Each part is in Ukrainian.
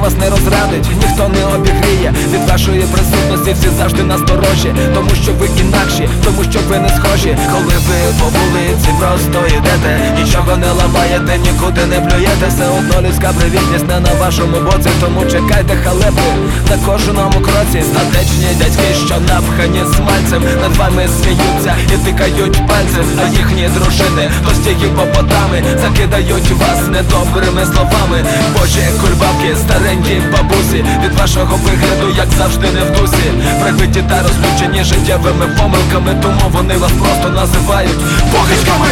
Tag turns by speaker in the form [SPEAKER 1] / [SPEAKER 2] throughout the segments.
[SPEAKER 1] вас не розрадить, ніхто не обігріє. Від вашої присутності всі завжди насторожі, тому що ви інакші, тому що ви не схожі. Коли ви по вулиці просто йдете, нічого не ламаєте, нікуди не плюєте, все одно людська привітність не на вашому боці. Тому чекайте халепи на кожному кроці. Статечні дядьки, що напхані смальцем, над вами сміються і тикають пальцем. А їхні дружини товсті гіпопотами закидають вас недобрими словами. Божі кульбабки, старенькі бабусі, від вашого вигляду, як завжди, не в дусі. Прибиті та розлючені життєвими помилками, тому вони вас просто називають похичками.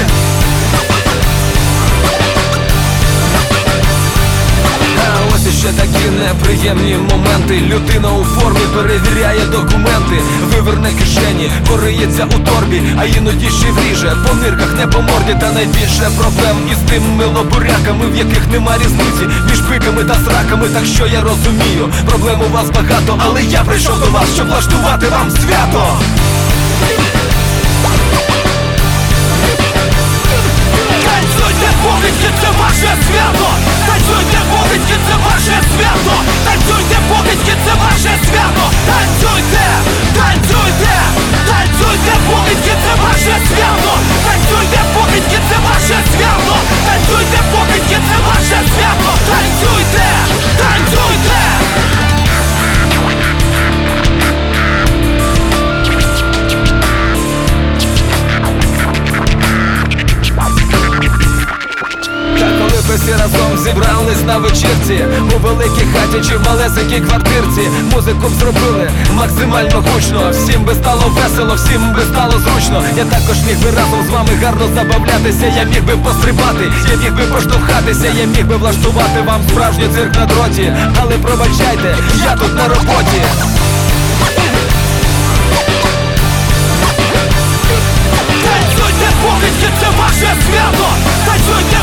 [SPEAKER 1] Ось іще такі неприємні моменти. Людина у формі перевіряє документи, виверне кишені, пориється у торбі, а іноді ще вріже по нирках, не по морді. Та найбільше проблем із тими лобуряками, в яких нема різниці між пиками та сраками. Так що я розумію, проблем у вас багато, але я прийшов до вас, щоб влаштувати вам свято. Танцюйте, покидьки, це ваше свято! Танцюйте, покидьки, це ваше свято! Танцюйте, покидьки, це ваше свято! Танцюйте! Танцюйте! Танцюйте, покидьки, це ваше свято! Танцюйте, покидьки, це ваше свято! Танцюйте, покидьки, це ваше свято! Танцюйте! Танцюйте! Всі разом зібрались на вечірці, у великій хаті чи в малесенькій квартирці. Музику б зробили максимально гучно, всім би стало весело, всім би стало зручно. Я також міг би разом з вами гарно забавлятися. Я міг би пострибати, я міг би поштовхатися, я міг би влаштувати вам справжній цирк на дроті. Але пробачайте, я тут на роботі. Танцюйте, покидьки, це ваше свято! Танцюйте,